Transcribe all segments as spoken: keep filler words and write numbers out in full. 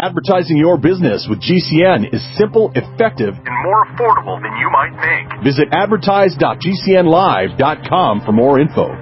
Advertising your business with G C N is simple, effective, and more affordable than you might think. Visit advertise dot g c n live dot com for more info.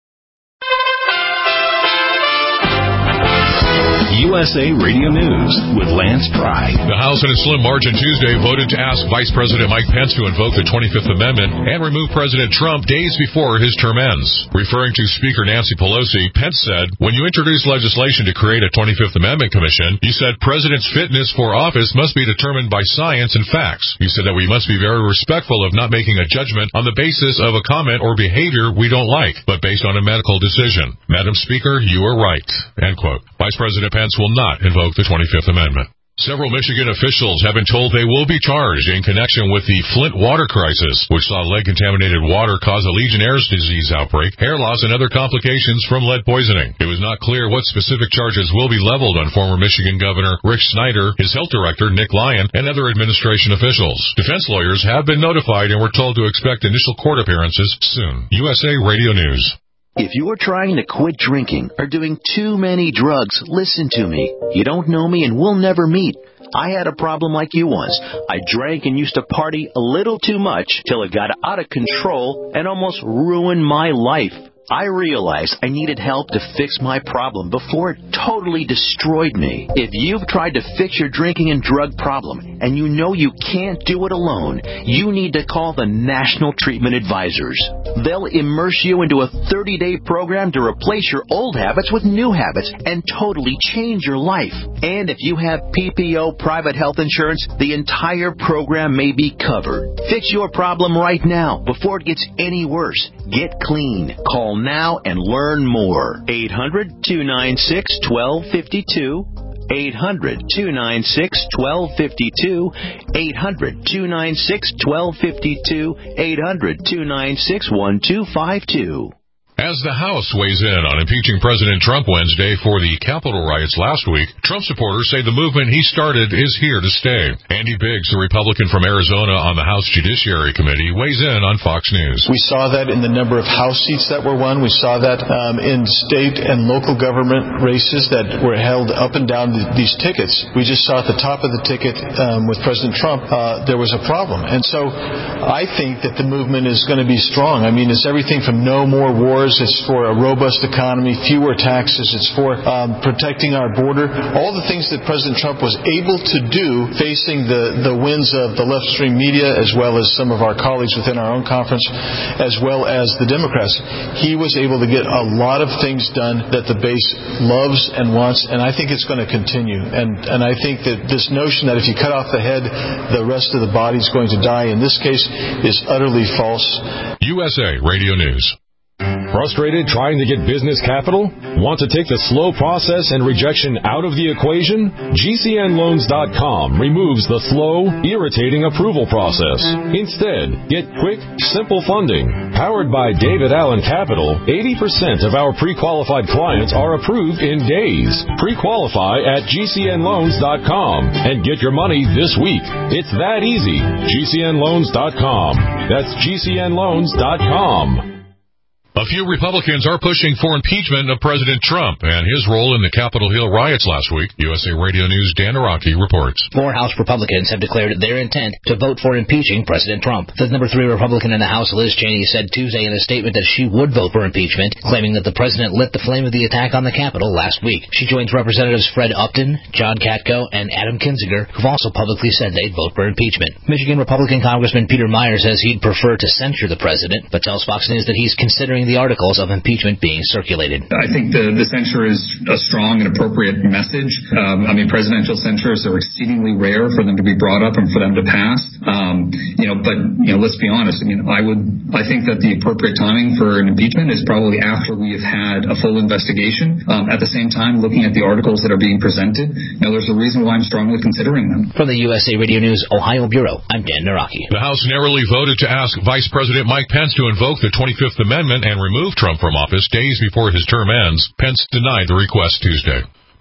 U S A Radio News with Lance Pry. The House in a slim margin Tuesday voted to ask Vice President Mike Pence to invoke the twenty-fifth Amendment and remove President Trump days before his term ends. Referring to Speaker Nancy Pelosi, Pence said, when you introduce legislation to create a twenty-fifth Amendment Commission, you said president's fitness for office must be determined by science and facts. He said that we must be very respectful of not making a judgment on the basis of a comment or behavior we don't like, but based on a medical decision. Madam Speaker, you are right. End quote. Vice President Pence will not invoke the twenty-fifth Amendment. Several Michigan officials have been told they will be charged in connection with the Flint water crisis, which saw lead-contaminated water cause a Legionnaire's disease outbreak, hair loss, and other complications from lead poisoning. It was not clear what specific charges will be leveled on former Michigan Governor Rick Snyder, his health director Nick Lyon, and other administration officials. Defense lawyers have been notified and were told to expect initial court appearances soon. U S A Radio News. If you're trying to quit drinking or doing too many drugs, listen to me. You don't know me and we'll never meet. I had a problem like you once. I drank and used to party a little too much till it got out of control and almost ruined my life. I realized I needed help to fix my problem before it totally destroyed me. If you've tried to fix your drinking and drug problem and you know you can't do it alone, you need to call the National Treatment Advisors. They'll immerse you into a thirty-day program to replace your old habits with new habits and totally change your life. And if you have P P O private health insurance, the entire program may be covered. Fix your problem right now before it gets any worse. Get clean. Call now and learn more. eight hundred, two nine six, one two five two. eight hundred, two nine six, one two five two. eight hundred, two nine six, one two five two. eight hundred, two nine six, one two five two. As the House weighs in on impeaching President Trump Wednesday for the Capitol riots last week, Trump supporters say the movement he started is here to stay. Andy Biggs, a Republican from Arizona on the House Judiciary Committee, weighs in on Fox News. We saw that in the number of House seats that were won. We saw that um, in state and local government races that were held up and down the, these tickets. We just saw at the top of the ticket um, with President Trump, uh, there was a problem. And so I think that the movement is going to be strong. I mean, it's everything from no more wars. It's for a robust economy, fewer taxes. It's for um, protecting our border. All the things that President Trump was able to do facing the, the winds of the left-stream media, as well as some of our colleagues within our own conference, as well as the Democrats. He was able to get a lot of things done that the base loves and wants, and I think it's going to continue. And, and I think that this notion that if you cut off the head, the rest of the body is going to die, in this case, is utterly false. U S A Radio News. Frustrated trying to get business capital? Want to take the slow process and rejection out of the equation? G C N loans dot com removes the slow, irritating approval process. Instead, get quick, simple funding. Powered by David Allen Capital, eighty percent of our pre-qualified clients are approved in days. Pre-qualify at G C N loans dot com and get your money this week. It's that easy. G C N loans dot com. That's G C N loans dot com. A few Republicans are pushing for impeachment of President Trump and his role in the Capitol Hill riots last week. U S A Radio News' Dan Araki reports. More House Republicans have declared their intent to vote for impeaching President Trump. The number three Republican in the House, Liz Cheney, said Tuesday in a statement that she would vote for impeachment, claiming that the president lit the flame of the attack on the Capitol last week. She joins Representatives Fred Upton, John Katko, and Adam Kinzinger, who've also publicly said they'd vote for impeachment. Michigan Republican Congressman Peter Meyer says he'd prefer to censure the president, but tells Fox News that he's considering the articles of impeachment being circulated. I think the, the censure is a strong and appropriate message. Um, I mean, presidential censures are exceedingly rare for them to be brought up and for them to pass. Um, you know, but, you know, let's be honest. I mean, I would, I think that the appropriate timing for an impeachment is probably after we have had a full investigation. Um, at the same time, looking at the articles that are being presented, you know, there's a reason why I'm strongly considering them. From the U S A Radio News Ohio Bureau, I'm Dan Naraki. The House narrowly voted to ask Vice President Mike Pence to invoke the twenty-fifth Amendment and remove Trump from office days before his term ends. Pence denied the request Tuesday.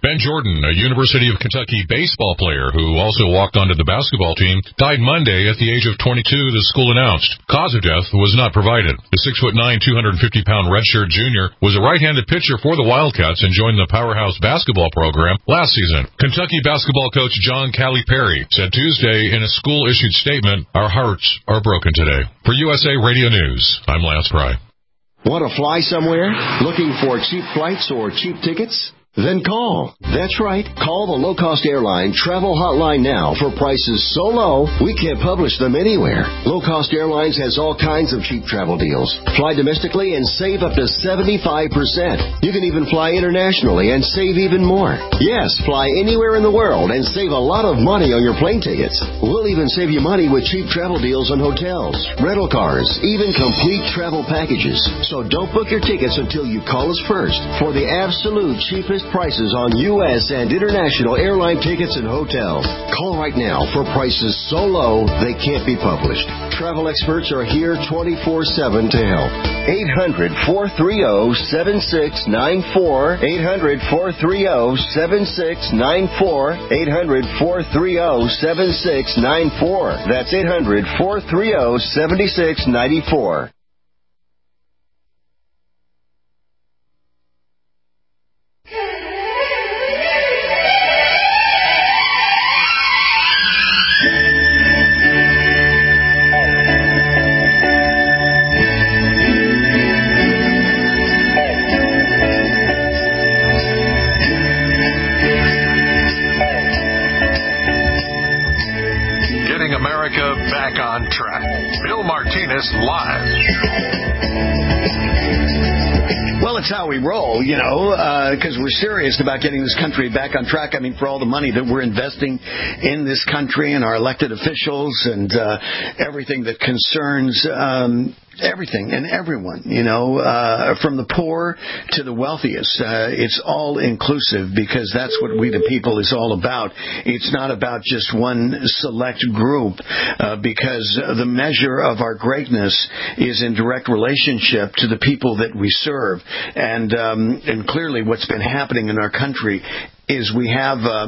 Ben Jordan, a University of Kentucky baseball player who also walked onto the basketball team, died Monday at the age of twenty-two, the school announced. Cause of death was not provided. The six foot nine, two hundred fifty pound redshirt junior was a right-handed pitcher for the Wildcats and joined the powerhouse basketball program last season. Kentucky basketball coach John Calipari said Tuesday in a school-issued statement, "Our hearts are broken today." For U S A Radio News, I'm Lance Pry. Want to fly somewhere? Looking for cheap flights or cheap tickets? Then call. That's right. Call the low-cost airline travel hotline now for prices so low we can't publish them anywhere. Low-cost airlines has all kinds of cheap travel deals. Fly domestically and save up to seventy-five percent. You can even fly internationally and save even more. Yes, fly anywhere in the world and save a lot of money on your plane tickets. We'll even save you money with cheap travel deals on hotels, rental cars, even complete travel packages. So don't book your tickets until you call us first for the absolute cheapest prices on U S and international airline tickets and hotels. Call right now for prices so low they can't be published. Travel experts are here twenty-four seven to help. eight hundred, four three zero, seven six nine four. eight hundred, four three zero, seven six nine four. eight hundred, four three zero, seven six nine four. That's eight hundred, four three zero, seven six nine four. Back on track. Bill Martinez live. Well, it's how we roll, you know, because uh, we're serious about getting this country back on track. I mean, for all the money that we're investing in this country and our elected officials and uh, everything that concerns um, everything and everyone, you know, uh, from the poor to the wealthiest. Uh, it's all inclusive because that's what we the people is all about. It's not about just one select group uh, because the measure of our greatness is in direct relationship to the people that we serve. And, um, and clearly what's been happening in our country is we have uh,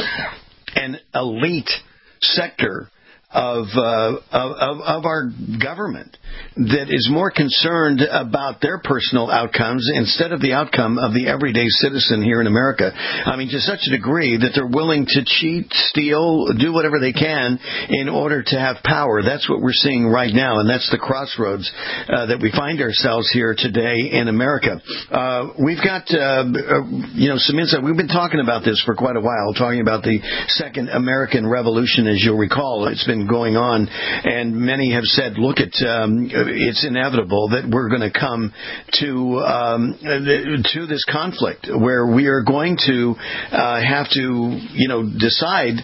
an elite sector of, uh, of of our government that is more concerned about their personal outcomes instead of the outcome of the everyday citizen here in America. I mean, to such a degree that they're willing to cheat, steal, do whatever they can in order to have power. That's what we're seeing right now, and that's the crossroads uh, that we find ourselves here today in America. Uh, we've got, uh, you know, some insight. We've been talking about this for quite a while, talking about the Second American Revolution, as you'll recall. It's been going on, and many have said, look, at um, it's inevitable that we're going to come to um, to this conflict where we are going to uh, have to, you know, decide,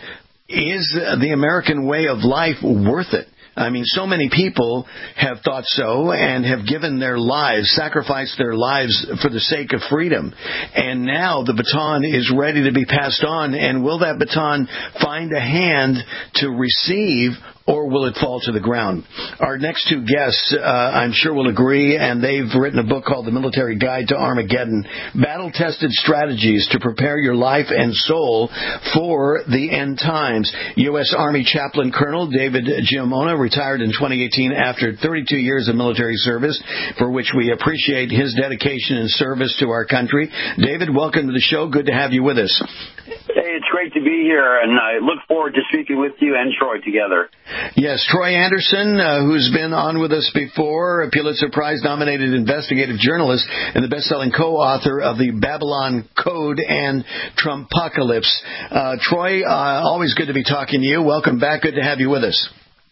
is the American way of life worth it? I mean, so many people have thought so and have given their lives, sacrificed their lives for the sake of freedom. And now the baton is ready to be passed on. And will that baton find a hand to receive, or will it fall to the ground? Our next two guests, uh, I'm sure, will agree, and they've written a book called The Military Guide to Armageddon, Battle-Tested Strategies to Prepare Your Life and Soul for the End Times. U S. Army Chaplain Colonel David Giammona retired in twenty eighteen after thirty-two years of military service, for which we appreciate his dedication and service to our country. David, welcome to the show. Good to have you with us. Hey, it's great to be here, and I look forward to speaking with you and Troy together. Yes, Troy Anderson, uh, who's been on with us before, a Pulitzer Prize-nominated investigative journalist and the best-selling co-author of the Babylon Code and Trumpocalypse. Uh, Troy, uh, always good to be talking to you. Welcome back. Good to have you with us.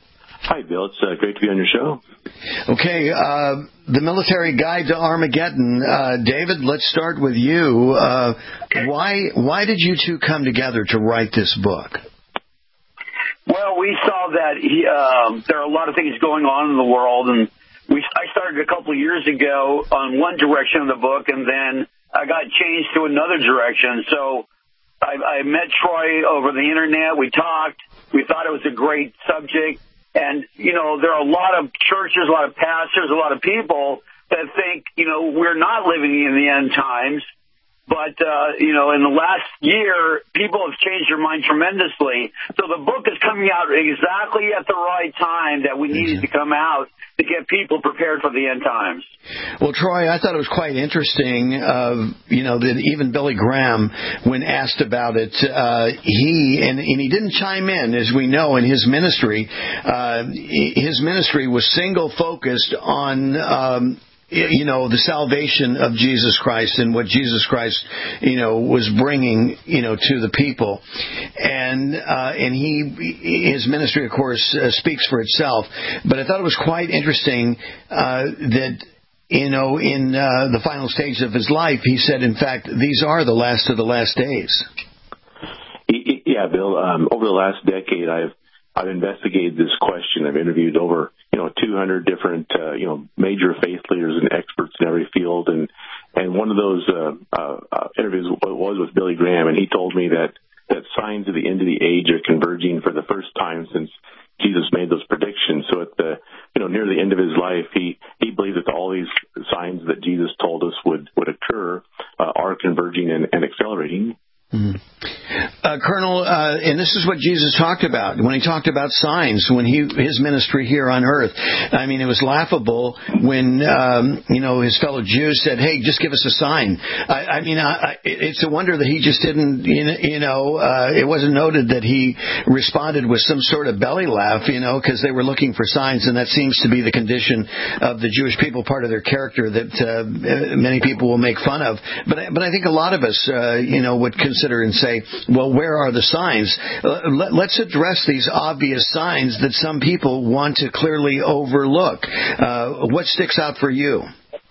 Hi, Bill. It's uh, great to be on your show. Okay, uh, The Military Guide to Armageddon. Uh, David, let's start with you. Uh, why why did you two come together to write this book? Well, we saw that he, uh, there are a lot of things going on in the world, and we I started a couple of years ago on one direction of the book, and then I got changed to another direction. So I, I met Troy over the Internet. We talked. We thought it was a great subject. And, you know, there are a lot of churches, a lot of pastors, a lot of people that think, you know, we're not living in the end times. But, uh, you know, in the last year, people have changed their mind tremendously. So the book is coming out exactly at the right time that we needed to come out to get people prepared for the end times. Well, Troy, I thought it was quite interesting, uh, you know, that even Billy Graham, when asked about it, uh, he, and, and he didn't chime in, as we know, in his ministry. Uh, his ministry was single-focused on um you know, the salvation of Jesus Christ and what Jesus Christ, you know, was bringing, you know, to the people. And, uh, and he, his ministry, of course, uh, speaks for itself. But I thought it was quite interesting, uh, that, you know, in, uh, the final stage of his life, he said, in fact, these are the last of the last days. Yeah, Bill, um, over the last decade, I've, I've investigated this question. I've interviewed over, you know, two hundred different, uh, you know, major faith leaders and experts in every field. And, and one of those, uh, uh, interviews was with Billy Graham. And he told me that, that signs of the end of the age are converging for the first time since Jesus made those predictions. So at the, you know, near the end of his life, he, he believed that all these signs that Jesus told us would, would occur, uh, are converging and, and accelerating. Mm-hmm. Uh, Colonel, uh, and this is what Jesus talked about when he talked about signs, when he his ministry here on earth. I mean, it was laughable when, um, you know, his fellow Jews said, hey, just give us a sign. I, I mean, I, it's a wonder that he just didn't, you know, uh, it wasn't noted that he responded with some sort of belly laugh, you know, because they were looking for signs, and that seems to be the condition of the Jewish people, part of their character that uh, many people will make fun of. But, but I think a lot of us, uh, you know, would consider consider and say, well, where are the signs? Uh, let, let's address these obvious signs that some people want to clearly overlook. Uh, what sticks out for you?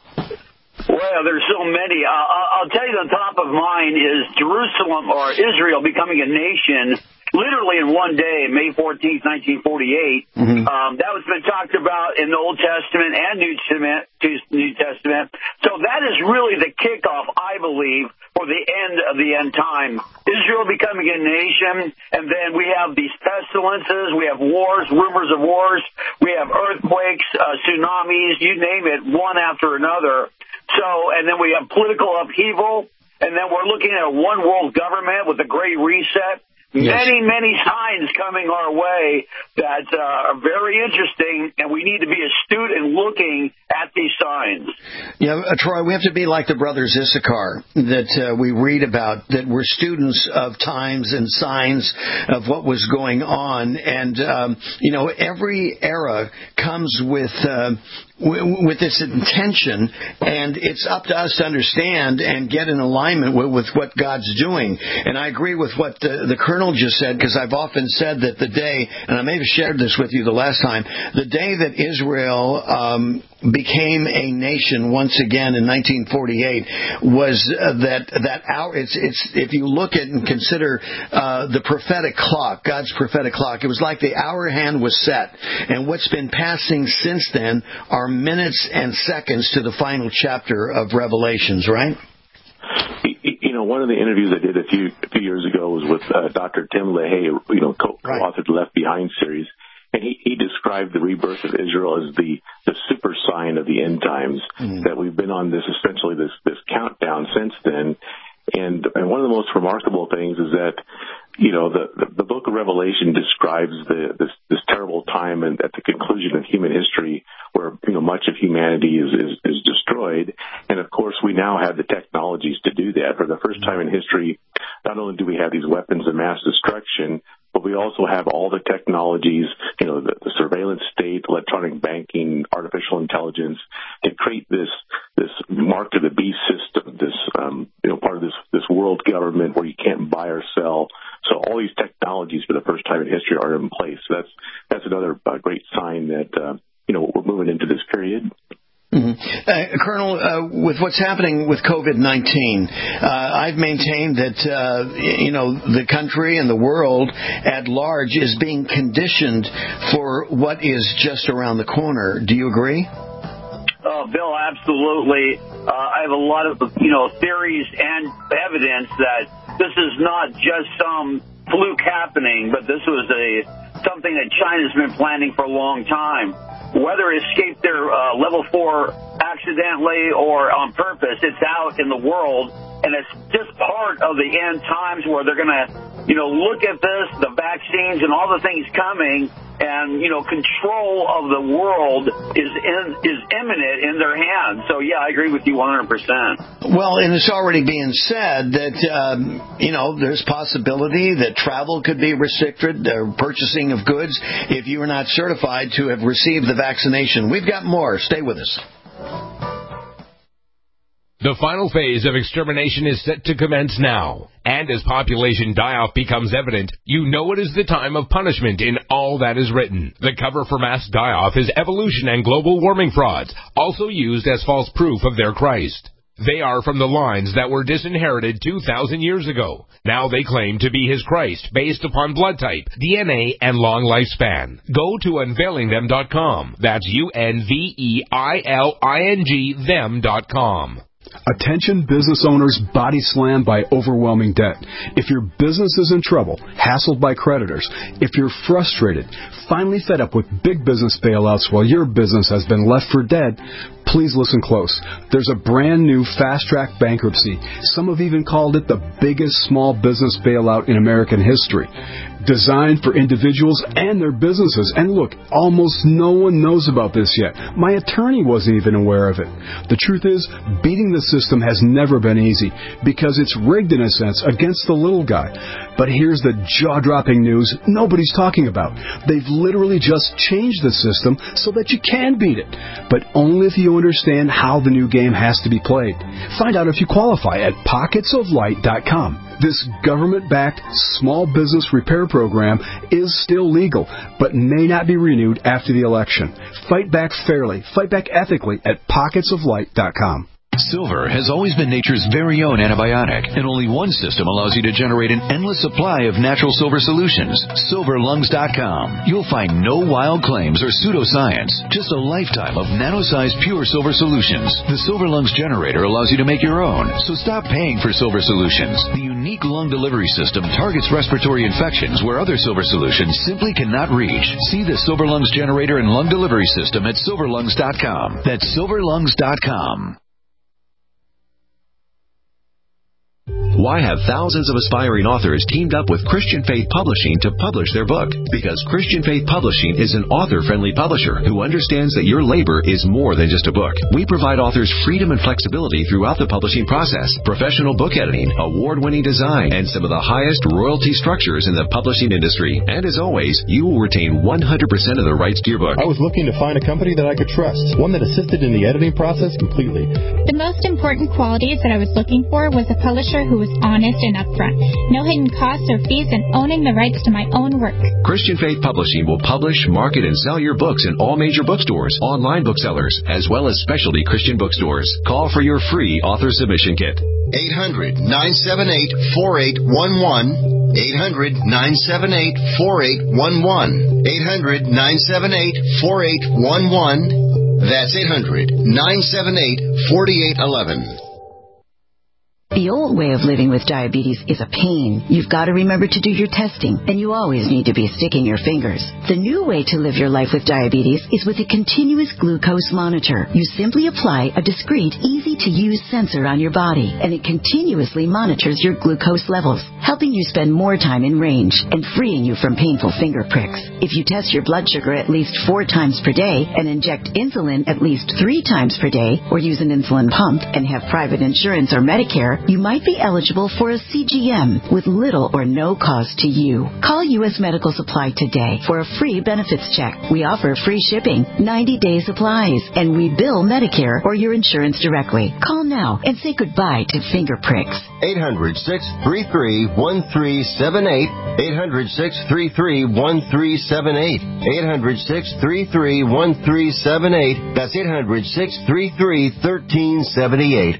Well, there's so many. Uh, I'll tell you the top of mine is Jerusalem or Israel becoming a nation literally in one day, May fourteenth, nineteen forty-eight. Mm-hmm. Um, that was been talked about in the Old Testament and New Testament, New Testament. So that is really the kickoff, I believe, for the end of the end time. Israel becoming a nation, and then we have these pestilences, we have wars, rumors of wars, we have earthquakes, uh, tsunamis, you name it, one after another. So, and then we have political upheaval, and then we're looking at a one world government with a great reset. Yes. Many, many signs coming our way that uh, are very interesting, and we need to be astute in looking at these signs. Yeah, uh, Troy, we have to be like the brothers Issachar that uh, we read about, that were students of times and signs of what was going on. And, um, you know, every era comes with... Uh, with this intention, and it's up to us to understand and get in alignment with, with what God's doing. And I agree with what the, the Colonel just said, because I've often said that the day, and I may have shared this with you the last time, the day that Israel um, became a nation once again in nineteen forty-eight was uh, that that hour. It's it's if you look at and consider uh, the prophetic clock, God's prophetic clock, it was like the hour hand was set, and what's been passing since then are minutes and seconds to the final chapter of Revelations, right? You know, one of the interviews I did a few a few years ago was with uh, Doctor Tim LaHaye, you know, co- right. co-authored the Left Behind series, and he, he described the rebirth of Israel as the, the super sign of the end times, mm-hmm. that we've been on this, essentially this, this countdown since then. And, and one of the most remarkable things is that, you know, the, the, the book of Revelation describes the, this, this terrible time and at the conclusion of human history where, you know, much of humanity is, is, is destroyed. And of course, we now have the technologies to do that. For the first time in history, not only do we have these weapons of mass destruction, but we also have all the technologies, you know, the, the surveillance state, electronic banking, artificial intelligence, to create this this mark of the beast system, this um, you know, part of this this world government where you can't buy or sell. So all these technologies for the first time in history are in place. So that's that's another uh, great sign that uh, you know, we're moving into this period. Mm-hmm. Uh, Colonel, uh, with what's happening with COVID nineteen, uh, I've maintained that, uh, you know, the country and the world at large is being conditioned for what is just around the corner. Do you agree? Oh, Bill, absolutely. Uh, I have a lot of, you know, theories and evidence that this is not just some fluke happening, but this was a something that China's been planning for a long time. Whether it escaped their uh, level four accidentally or on purpose, it's out in the world, and it's just part of the end times where they're going to, you know, look at this, the vaccines and all the things coming, and, you know, control of the world is in, is imminent in their hands. So, yeah, I agree with you one hundred percent. Well, and it's already being said that, um, you know, there's possibility that travel could be restricted, uh, purchasing of goods, if you are not certified to have received the vaccination. We've got more. Stay with us. The final phase of extermination is set to commence now. And as population die-off becomes evident, you know it is the time of punishment in all that is written. The cover for mass die-off is evolution and global warming frauds, also used as false proof of their Christ. They are from the lines that were disinherited two thousand years ago. Now they claim to be his Christ based upon blood type, D N A, and long lifespan. Go to unveiling them dot com. That's U N V E I L I N G them dot com. Attention business owners body slammed by overwhelming debt. If your business is in trouble, hassled by creditors, if you're frustrated, finally fed up with big business bailouts while your business has been left for dead, please listen close. There's a brand new fast-track bankruptcy. Some have even called it the biggest small business bailout in American history. Designed for individuals and their businesses. And look, almost no one knows about this yet. My attorney wasn't even aware of it. The truth is, beating the system has never been easy because it's rigged in a sense against the little guy. But here's the jaw-dropping news nobody's talking about. They've literally just changed the system so that you can beat it. But only if you understand how the new game has to be played. Find out if you qualify at pockets of light dot com. This government-backed small business repair program is still legal, but may not be renewed after the election. Fight back fairly, fight back ethically at pockets of light dot com. Silver has always been nature's very own antibiotic, and only one system allows you to generate an endless supply of natural silver solutions. silver lungs dot com. You'll find no wild claims or pseudoscience, just a lifetime of nano-sized pure silver solutions. The Silver Lungs generator allows you to make your own, so stop paying for silver solutions. The unique lung delivery system targets respiratory infections where other silver solutions simply cannot reach. See the Silver Lungs generator and lung delivery system at silver lungs dot com. That's silver lungs dot com. Why have thousands of aspiring authors teamed up with Christian Faith Publishing to publish their book? Because Christian Faith Publishing is an author-friendly publisher who understands that your labor is more than just a book. We provide authors freedom and flexibility throughout the publishing process, professional book editing, award-winning design, and some of the highest royalty structures in the publishing industry. And as always, you will retain one hundred percent of the rights to your book. I was looking to find a company that I could trust, one that assisted in the editing process completely. The most important qualities that I was looking for was a publisher who was honest and upfront, no hidden costs or fees, and owning the rights to my own work. Christian Faith Publishing will publish, market, and sell your books in all major bookstores, online booksellers, as well as specialty Christian bookstores. Call for your free author submission kit. eight hundred, nine seven eight, four eight one one. eight hundred, nine seven eight, four eight one one. eight hundred, nine seven eight, four eight one one. That's eight hundred, nine seven eight, four eight one one. The old way of living with diabetes is a pain. You've got to remember to do your testing, and you always need to be sticking your fingers. The new way to live your life with diabetes is with a continuous glucose monitor. You simply apply a discreet, easy-to-use sensor on your body, and it continuously monitors your glucose levels, helping you spend more time in range and freeing you from painful finger pricks. If you test your blood sugar at least four times per day and inject insulin at least three times per day, or use an insulin pump and have private insurance or Medicare, you might be eligible for a C G M with little or no cost to you. Call U S Medical Supply today for a free benefits check. We offer free shipping, ninety-day supplies, and we bill Medicare or your insurance directly. Call now and say goodbye to finger pricks. eight hundred, six three three, one three seven eight. eight hundred, six three three, one three seven eight. eight hundred, six three three, one three seven eight. That's eight hundred, six three three, one three seven eight.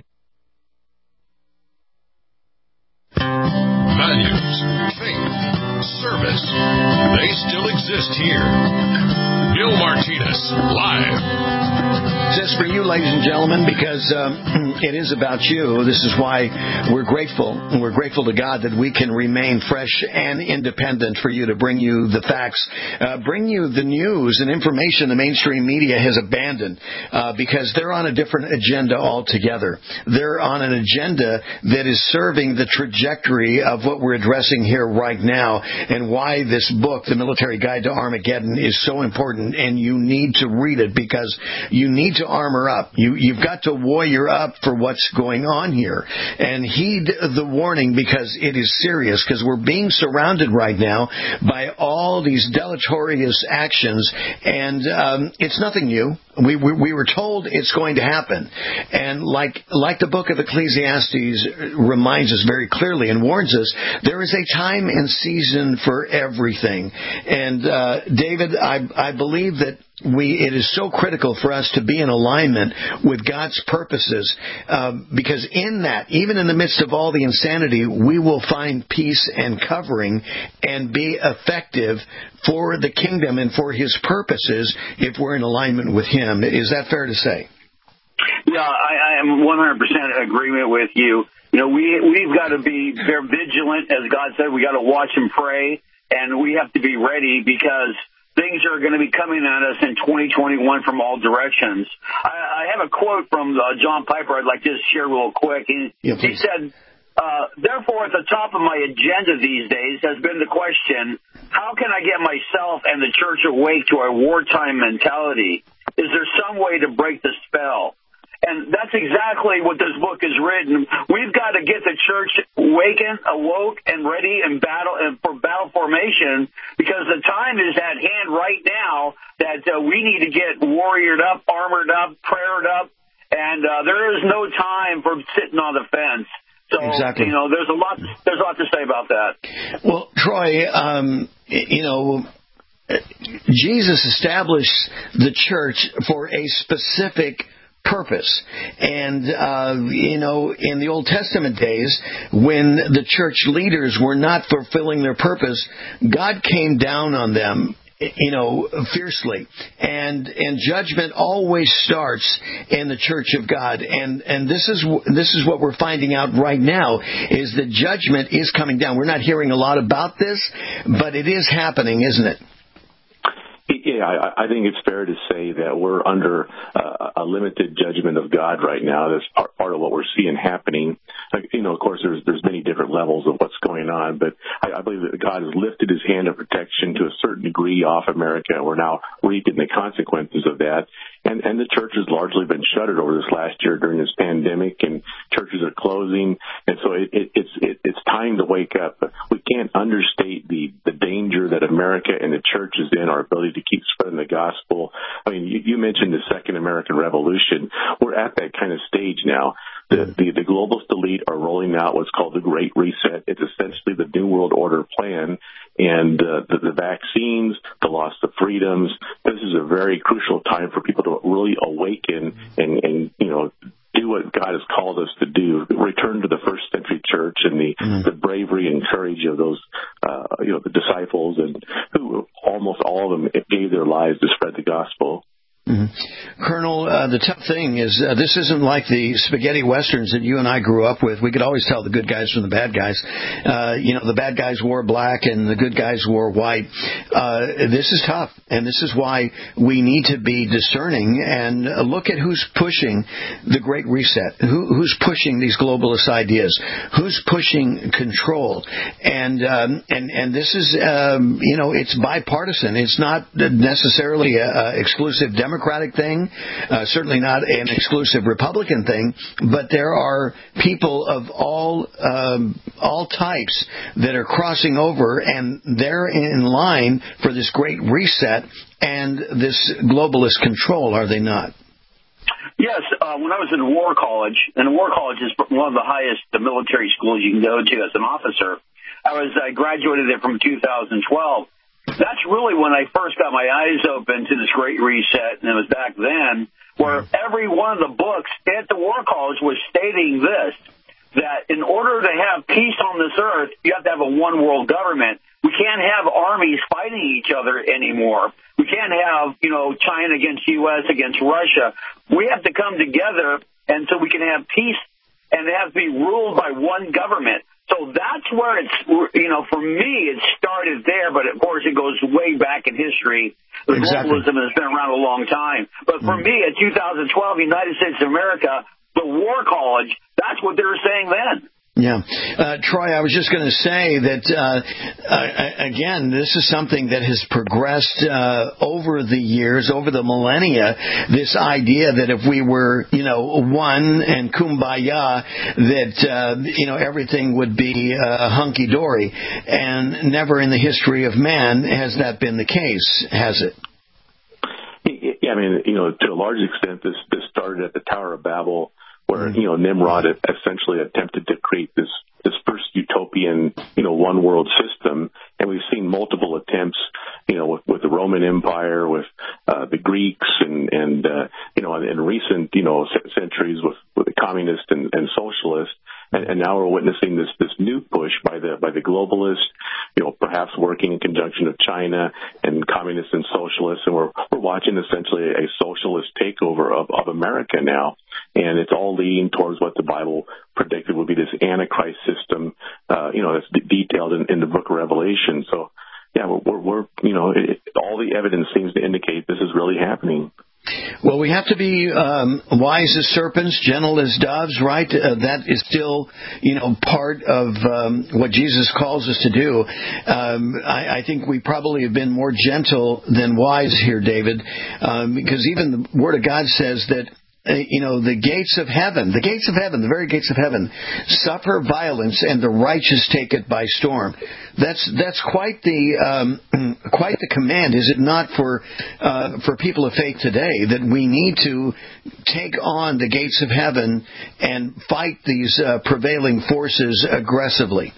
Values, faith, service, they still exist here. Bill Martinez, live. This is for you, ladies and gentlemen, because um, it is about you. This is why we're grateful. We're grateful to God that we can remain fresh and independent for you to bring you the facts, uh, bring you the news and information the mainstream media has abandoned uh, because they're on a different agenda altogether. They're on an agenda that is serving the trajectory of what we're addressing here right now, and why this book, The Military Guide to Armageddon, is so important, and you need to read it because you need to armor up. You, you've got to warrior up for what's going on here. And heed the warning, because it is serious, because we're being surrounded right now by all these deleterious actions, and um, it's nothing new. We, we we were told it's going to happen. And like like the book of Ecclesiastes reminds us very clearly and warns us, there is a time and season for everything. And uh, David, I, I believe that We, it is so critical for us to be in alignment with God's purposes, uh, because in that, even in the midst of all the insanity, we will find peace and covering and be effective for the kingdom and for His purposes if we're in alignment with Him. Is that fair to say? Yeah, I, I am one hundred percent in agreement with you. You know, we, we've got to be very vigilant. As God said, we got to watch and pray, and we have to be ready, because things are going to be coming at us in twenty twenty-one from all directions. I, I have a quote from uh, John Piper I'd like to share real quick. He, yeah, he said, uh, therefore, at the top of my agenda these days has been the question, how can I get myself and the church awake to a wartime mentality? Is there some way to break the spell? And that's exactly what this book is written. We've got to get the church awakened, awoke, and ready in battle and for battle formation, because the time is at hand right now that uh, we need to get warriored up, armored up, prayered up, and uh, there is no time for sitting on the fence. So, exactly. you know, there's a lot. There's a lot to say about that. Well, Troy, um, you know, Jesus established the church for a specific purpose. And, uh, you know, in the Old Testament days, when the church leaders were not fulfilling their purpose, God came down on them, you know, fiercely. And and judgment always starts in the church of God. And and this is this is what we're finding out right now, is that judgment is coming down. We're not hearing a lot about this, but it is happening, isn't it? Yeah, I, I think it's fair to say that we're under uh, a limited judgment of God right now. That's part, part of what we're seeing happening. Like, you know, of course, there's there's many different levels of what's going on, but I, I believe that God has lifted His hand of protection to a certain degree off America, and we're now reaping the consequences of that. And, and the church has largely been shuttered over this last year during this pandemic, and churches are closing. And so it, it, it's it, it's time to wake up. We can't understate the, the danger that America and the church is in, our ability to keep spreading the gospel. I mean, you, you mentioned the Second American Revolution. We're at that kind of stage now. The, the, the globalist elite are rolling out what's called the Great Reset. It's essentially the New World Order plan. And uh, the, the vaccines, the loss of freedoms, this is a very crucial time for people to really awaken and, and you know, do what God has called us to do, return to the first century church and the, mm-hmm. the bravery and courage of those, uh, you know, the disciples, and who almost all of them gave their lives to spread the gospel. Mm-hmm. Colonel, uh, the tough thing is uh, this isn't like the spaghetti westerns that you and I grew up with. We could always tell the good guys from the bad guys. Uh, you know, the bad guys wore black and the good guys wore white. Uh, this is tough, and this is why we need to be discerning and look at who's pushing the Great Reset, who, who's pushing these globalist ideas, who's pushing control. And um, and and this is, um, you know, it's bipartisan. It's not necessarily a, a exclusive Democratic Democratic thing, uh, certainly not an exclusive Republican thing, but there are people of all um, all types that are crossing over, and they're in line for this Great Reset and this globalist control, are they not? Yes, uh, when I was in War College, and War College is one of the highest military schools you can go to as an officer, I was I graduated there from two thousand twelve. That's really when I first got my eyes open to this Great Reset, and it was back then, where every one of the books at the War College was stating this, that in order to have peace on this earth, you have to have a one-world government. We can't have armies fighting each other anymore. We can't can't have, you know, China against U S against Russia. We have to come together, and so we can have peace, and it has to be ruled by one government. So that's where it's, you know, for me, it started there, but of course it goes way back in history. The exactly. globalism has been around a long time. But for mm. me, in two thousand twelve, United States of America, the War College, that's what they were saying then. Yeah. Uh, Troy, I was just going to say that, uh, uh, again, this is something that has progressed uh, over the years, over the millennia, this idea that if we were, you know, one and kumbaya, that, uh, you know, everything would be uh, hunky-dory. And never in the history of man has that been the case, has it? Yeah, I mean, you know, to a large extent, this, this started at the Tower of Babel, where, you know, Nimrod essentially attempted to create this, this first utopian, you know, one world system. And we've seen multiple attempts, you know, with, with the Roman Empire, with uh, the Greeks, and, and uh, you know, in recent, you know, centuries with, with the communists and, and socialists. And, and now we're witnessing this, this new push by the, by the globalists, you know, perhaps working in conjunction with China and communists and socialists. And we're, we're watching essentially a socialist takeover of, of America now. And it's all leading towards what the Bible predicted would be this Antichrist system, uh, you know, that's d- detailed in, in the book of Revelation. So, yeah, we're, we're, we're you know, it, all the evidence seems to indicate this is really happening. Well, we have to be um, wise as serpents, gentle as doves, right? Uh, that is still, you know, part of um, what Jesus calls us to do. Um, I, I think we probably have been more gentle than wise here, David, um, because even the Word of God says that, uh, you know, the gates of heaven, the gates of heaven, the very gates of heaven, suffer violence, and the righteous take it by storm. That's that's quite the um, quite the command, is it not, for uh, for people of faith today, that we need to take on the gates of heaven and fight these uh, prevailing forces aggressively?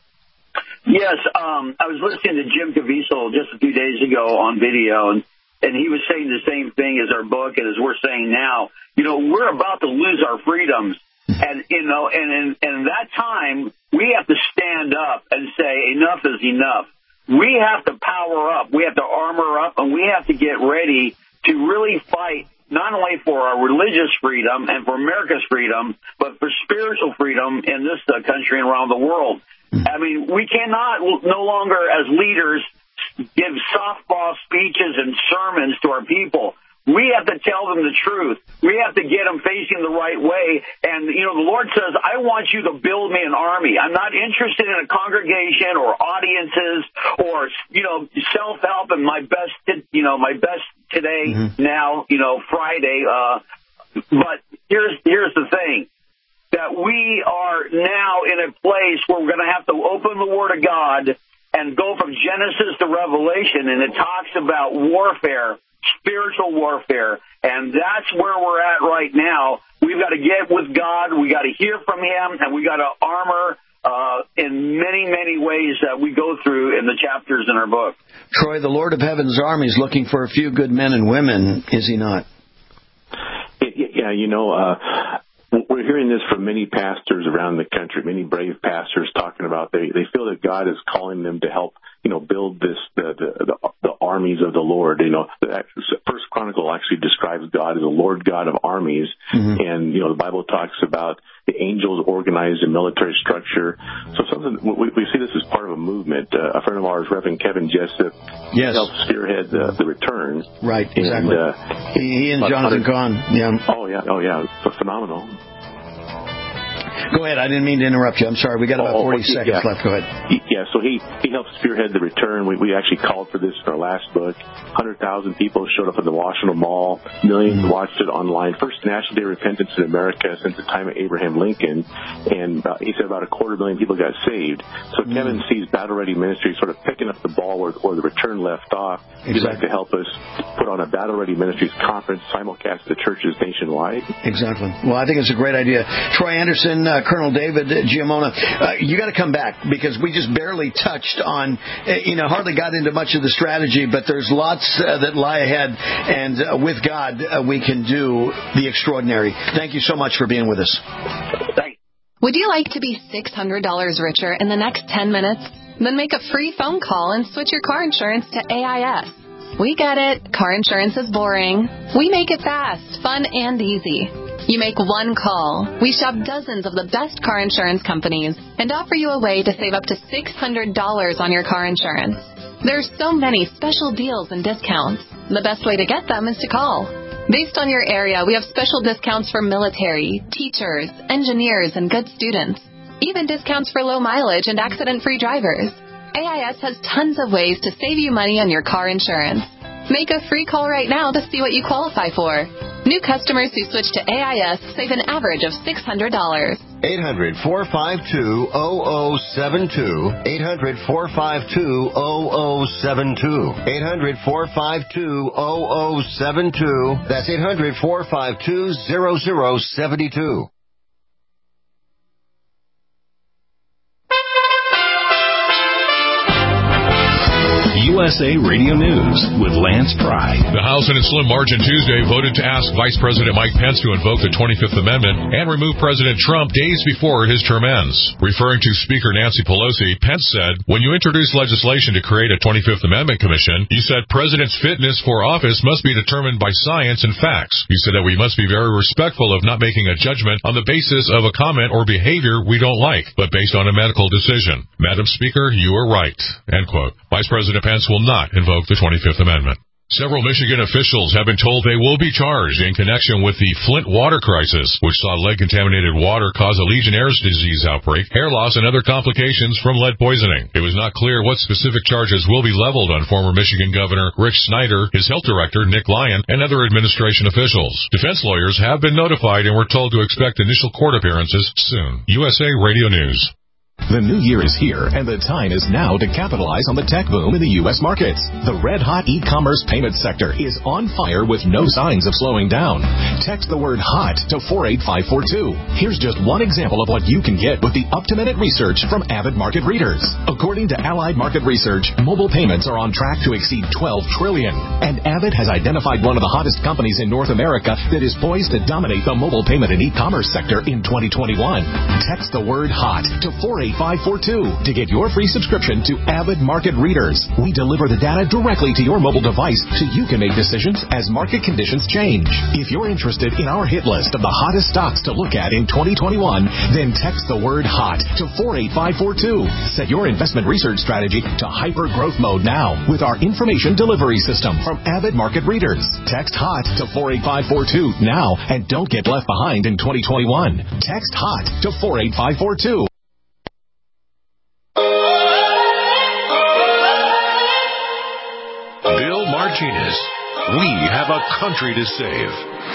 Yes, um, I was listening to Jim Caviezel just a few days ago on video, and, and he was saying the same thing as our book and as we're saying now. You know, we're about to lose our freedoms. And, you know, and in, in that time, we have to stand up and say enough is enough. We have to power up. We have to armor up, and we have to get ready to really fight not only for our religious freedom and for America's freedom, but for spiritual freedom in this uh, country and around the world. I mean, we cannot no longer, as leaders, give softball speeches and sermons to our people. We have to tell them the truth. We have to get them facing the right way. And, you know, the Lord says, I want you to build me an army. I'm not interested in a congregation or audiences or, you know, self-help and my best, you know, my best today, mm-hmm. now, you know, Friday. Uh, but here's, here's the thing, that we are now in a place where we're going to have to open the Word of God and go from Genesis to Revelation. And it talks about warfare, spiritual warfare, and that's where we're at right now. We've got to get with God, we got to hear from Him, and we got to armor uh, in many, many ways that we go through in the chapters in our book. Troy, the Lord of Heaven's army is looking for a few good men and women, is He not? Yeah, you know, uh, we're hearing this from many pastors around the country, many brave pastors talking about they, they feel that God is calling them to help, you know, build this, the, the, the, the armies of the Lord. You know, the First Chronicle actually describes God as a Lord God of armies. Mm-hmm. And, you know, the Bible talks about the angels organized in military structure. So something, we, we see this as part of a movement. Uh, a friend of ours, Reverend Kevin Jessup, yes. helped spearhead the, the return. Right, exactly. And, uh, he, he and Jonathan Cahn, yeah. Oh, yeah, oh, yeah, it's phenomenal. Go ahead. I didn't mean to interrupt you. I'm sorry. We got about forty oh, seconds yeah. left. Go ahead. Yeah, so he, he helped spearhead the return. We, we actually called for this in our last book. one hundred thousand people showed up at the Washington Mall. Millions mm-hmm. watched it online. First National Day of Repentance in America since the time of Abraham Lincoln. And uh, he said about a quarter million people got saved. So mm-hmm. Kevin sees Battle Ready Ministry sort of picking up the ball where, where the return left off. Exactly. He'd like to help us put on a Battle Ready Ministries conference, simulcast to churches nationwide. Exactly. Well, I think it's a great idea. Troy Anderson, uh, Colonel David Giammona, uh, you got to come back because we just barely touched on, uh, you know, hardly got into much of the strategy, but there's lots uh, that lie ahead, and uh, with God, uh, we can do the extraordinary. Thank you so much for being with us. Thanks. Would you like to be six hundred dollars richer in the next ten minutes? Then make a free phone call and switch your car insurance to A I S. We get it. Car insurance is boring. We make it fast, fun, and easy. You make one call. We shop dozens of the best car insurance companies and offer you a way to save up to six hundred dollars on your car insurance. There's so many special deals and discounts. The best way to get them is to call. Based on your area, we have special discounts for military, teachers, engineers, and good students. Even discounts for low mileage and accident-free drivers. A I S has tons of ways to save you money on your car insurance. Make a free call right now to see what you qualify for. New customers who switch to A I S save an average of six hundred dollars. eight hundred, four five two, zero zero seven two. eight hundred, four five two, zero zero seven two. eight hundred, four five two, zero zero seven two. That's eight hundred, four five two, zero zero seven two. U S A Radio News with Lance Pry. The House in its slim margin Tuesday voted to ask Vice President Mike Pence to invoke the twenty-fifth Amendment and remove President Trump days before his term ends. Referring to Speaker Nancy Pelosi, Pence said, when you introduce legislation to create a twenty-fifth Amendment Commission, you said president's fitness for office must be determined by science and facts. You said that we must be very respectful of not making a judgment on the basis of a comment or behavior we don't like, but based on a medical decision. Madam Speaker, you are right. End quote. Vice President Pence will not invoke the twenty-fifth Amendment. Several Michigan officials have been told they will be charged in connection with the Flint water crisis, which saw lead-contaminated water cause a Legionnaire's disease outbreak, hair loss, and other complications from lead poisoning. It was not clear what specific charges will be leveled on former Michigan Governor Rick Snyder, his health director Nick Lyon, and other administration officials. Defense lawyers have been notified and were told to expect initial court appearances soon. U S A Radio News. The new year is here, and the time is now to capitalize on the tech boom in the U S markets. The red-hot e-commerce payment sector is on fire with no signs of slowing down. Text the word HOT to four eight five four two. Here's just one example of what you can get with the up-to-minute research from Avid Market Readers. According to Allied Market Research, mobile payments are on track to exceed twelve trillion dollars, and Avid has identified one of the hottest companies in North America that is poised to dominate the mobile payment and e-commerce sector in twenty twenty-one. Text the word HOT to four eight five four two to get your free subscription to Avid Market Readers. We deliver the data directly to your mobile device so you can make decisions as market conditions change. If you're interested in our hit list of the hottest stocks to look at in twenty twenty-one, then text the word HOT to four eight five four two. Set your investment research strategy to hyper growth mode now with our information delivery system from Avid Market Readers. Text HOT to four eight five four two now and don't get left behind in twenty twenty-one. Text HOT to four eight five four two. Bill Martinez, we have a country to save.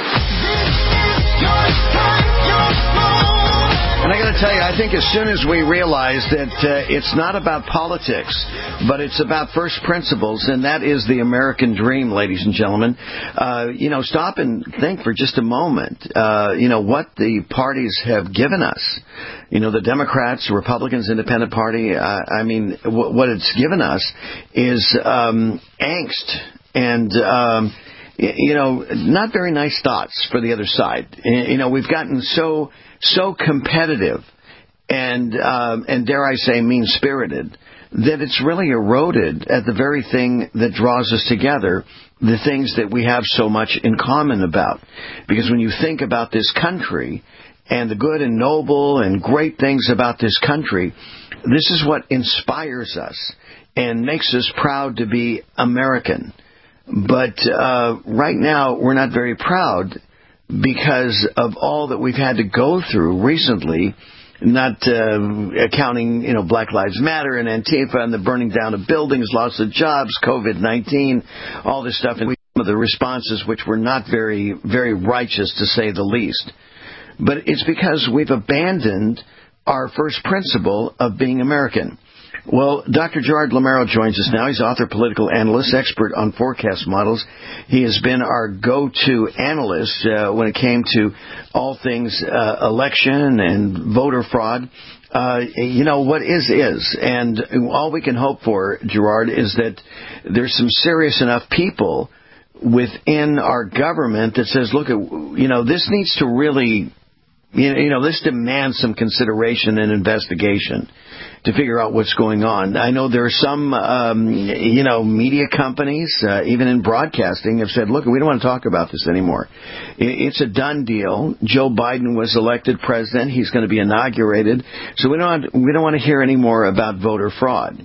And I got to tell you, I think as soon as we realize that uh, it's not about politics, but it's about first principles, and that is the American dream, ladies and gentlemen. Uh, you know, stop and think for just a moment, uh, you know, what the parties have given us. You know, the Democrats, Republicans, Independent Party, uh, I mean, w- what it's given us is um, angst and... Um, you know, not very nice thoughts for the other side. You know, we've gotten so so competitive and um, and dare I say mean-spirited that it's really eroded at the very thing that draws us together, the things that we have so much in common about. Because when you think about this country and the good and noble and great things about this country, this is what inspires us and makes us proud to be American. But uh, right now, we're not very proud because of all that we've had to go through recently, not uh, accounting, you know, Black Lives Matter and Antifa and the burning down of buildings, loss of jobs, COVID nineteen, all this stuff, and some of the responses which were not very, very righteous, to say the least. But it's because we've abandoned our first principle of being American. Well, Doctor Gerard Lameiro joins us now. He's author, political analyst, expert on forecast models. He has been our go-to analyst uh, when it came to all things uh, election and voter fraud. Uh, you know, what is, is. And all we can hope for, Gerard, is that there's some serious enough people within our government that says, look, you know, this needs to really, you know, this demands some consideration and investigation. to figure out what's going on. I know there are some, um, you know, media companies, uh, even in broadcasting, have said, look, we don't want to talk about this anymore. It's a done deal. Joe Biden was elected president. He's going to be inaugurated. So we don't, we don't want to hear any more about voter fraud.